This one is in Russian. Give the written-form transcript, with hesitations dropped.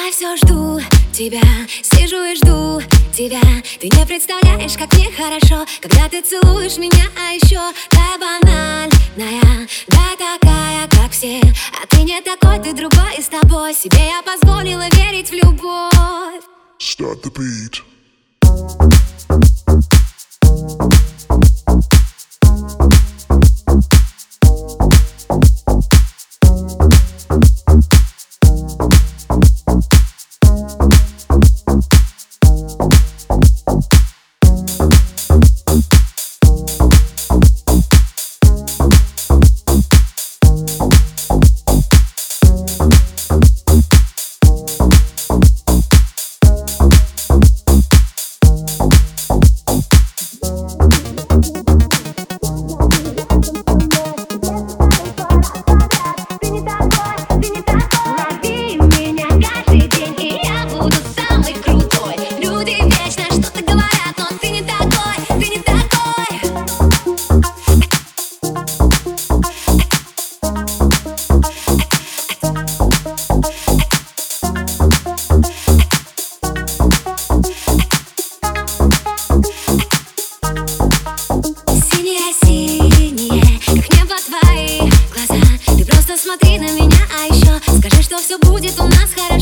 Я все жду тебя, сижу и жду тебя. Ты не представляешь, как мне хорошо, когда ты целуешь меня, а еще такая банальная, да такая, как все. А ты не такой, ты другой, и с тобой себе я позволила верить в любовь. Start the beat. Смотри на меня, а еще скажи, что все будет у нас хорошо.